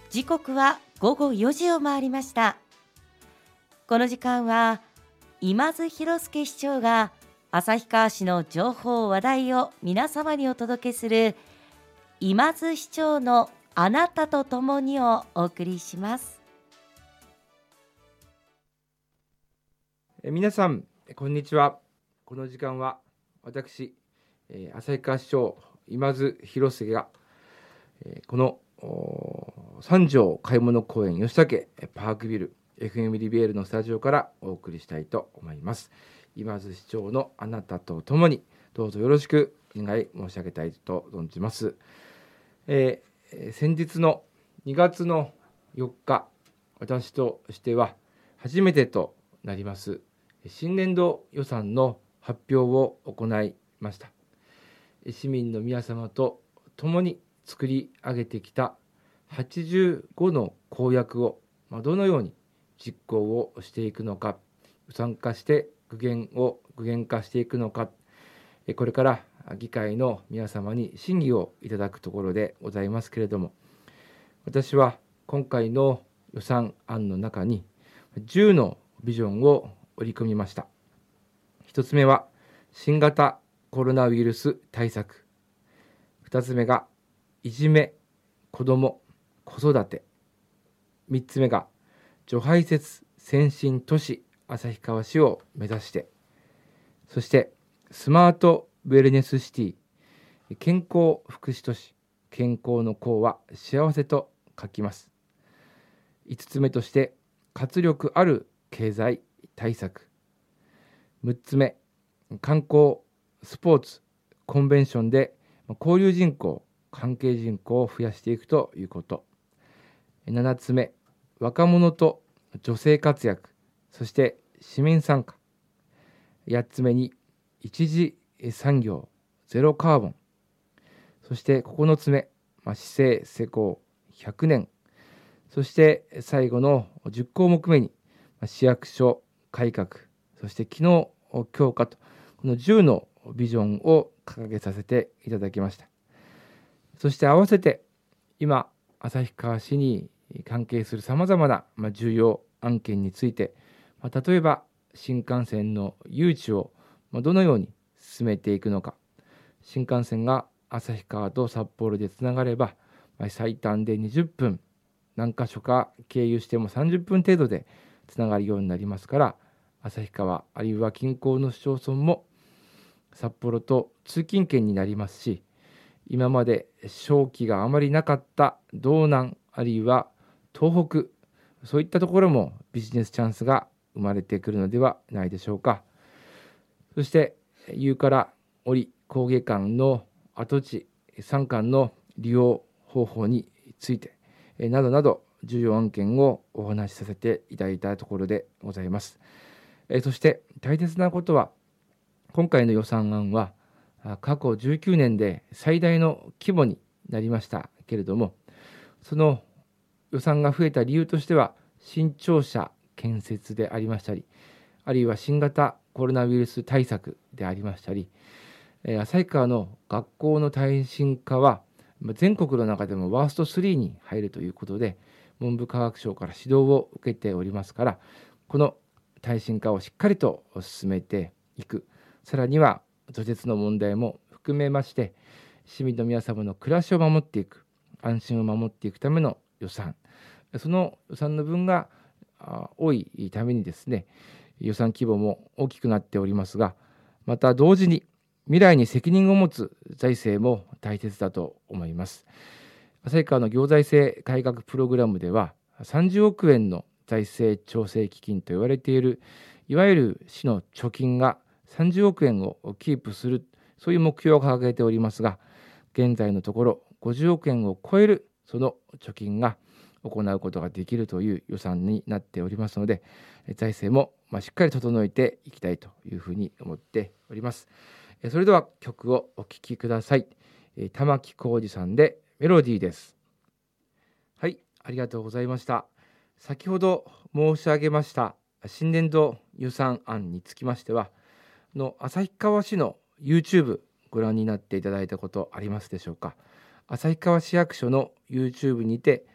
時刻は午後4時を回りました。この時間は今津博介市長が旭川市の情報話題を皆様にお届けする今津市長のあなたと共にをお送りします。 皆さんこんにちは。この時間は私旭川市長今津博介がこの三条買い物公園吉武パークビル FM リベールのスタジオからお送りしたいと思います。今津市長のあなたと共にどうぞよろしくお願い申し上げたいと存じます。先日の2月の4日、私としては初めてとなります新年度予算の発表を行いました。市民の皆様と共に作り上げてきた85の公約をどのように実行をしていくのか、予算化して具現化していくのか、これから議会の皆様に審議をいただくところでございますけれども、私は今回の予算案の中に10のビジョンを織り込みました。1つ目は新型コロナウイルス対策、2つ目がいじめ、子ども、子育て、3つ目が除排泄先進都市旭川市を目指して、そしてスマートウェルネスシティ、健康福祉都市、健康の康は幸せと書きます。5つ目として活力ある経済対策、6つ目観光スポーツコンベンションで交流人口関係人口を増やしていくということ、7つ目若者と女性活躍、そして市民参加、8つ目に一次産業ゼロカーボン、そして9つ目市政施行100年、そして最後の10項目目に市役所改革、そして機能強化と、この10のビジョンを掲げさせていただきました。そして合わせて今旭川市に関係するさまざまな重要案件について、例えば新幹線の誘致をどのように進めていくのか、新幹線が旭川と札幌でつながれば最短で20分、何か所か経由しても30分程度でつながるようになりますから、旭川あるいは近郊の市町村も札幌と通勤圏になりますし、今まで商機があまりなかった道南あるいは東北、そういったところもビジネスチャンスが生まれてくるのではないでしょうか。そして夕から折工芸館の跡地3館の利用方法についてなどなど重要案件をお話しさせていただいたところでございます。そして大切なことは、今回の予算案は過去19年で最大の規模になりましたけれども、その予算が増えた理由としては新庁舎建設でありましたり、あるいは新型コロナウイルス対策でありましたり、旭川の学校の耐震化は全国の中でもワースト3に入るということで、文部科学省から指導を受けておりますから、この耐震化をしっかりと進めていく、さらには除雪の問題も含めまして、市民の皆様の暮らしを守っていく、安心を守っていくための予算、その予算の分が多いためにですね、予算規模も大きくなっておりますが、また同時に未来に責任を持つ財政も大切だと思います。旭川の行財政改革プログラムでは30億円の財政調整基金と言われている、いわゆる市の貯金が30億円をキープする、そういう目標を掲げておりますが、現在のところ50億円を超えるその貯金が行うことができるという予算になっておりますので、財政もしっかり整えていきたいというふうに思っております。それでは曲をお聴きください。玉置浩二さんでメロディーです。はい、ありがとうございました。先ほど申し上げました新年度予算案につきましては、旭川市の YouTube ご覧になっていただいたことありますでしょうか。旭川市役所の YouTube にて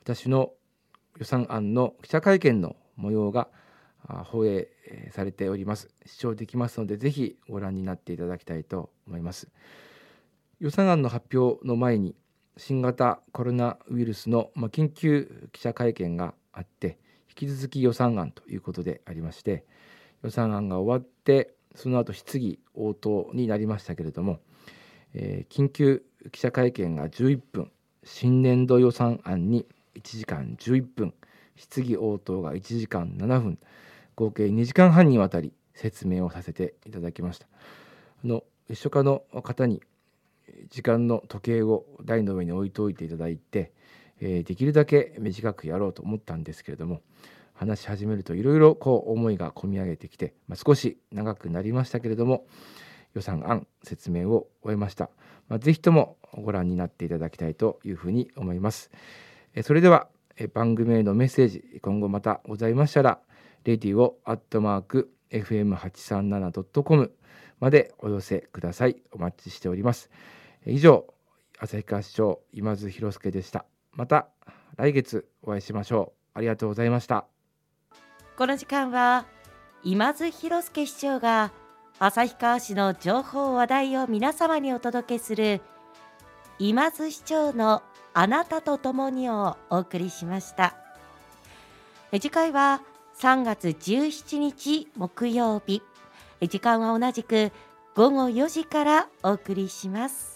私の予算案の記者会見の模様が放映されております。視聴できますので、ぜひご覧になっていただきたいと思います。予算案の発表の前に新型コロナウイルスの緊急記者会見があって、引き続き予算案ということでありまして、予算案が終わってその後質疑応答になりましたけれども、緊急記者会見が11分、新年度予算案に1時間11分、質疑応答が1時間7分、合計2時間半にわたり説明をさせていただきました。書家の方に時間の時計を台の上に置いておいていただいて、できるだけ短くやろうと思ったんですけれども、話し始めるといろいろ思いが込み上げてきて、少し長くなりましたけれども、予算案説明を終えました。ぜひともご覧になっていただきたいというふうに思います。それでは番組へのメッセージ、今後またございましたら、radio@fm837.com までお寄せください。お待ちしております。以上、旭川市長今津博介でした。また来月お会いしましょう。ありがとうございました。 この時間は今津博介市長が旭川市の情報話題を皆様にお届けする今津市長のあなたと共にをお送りしました。次回は3月17日木曜日、時間は同じく午後4時からお送りします。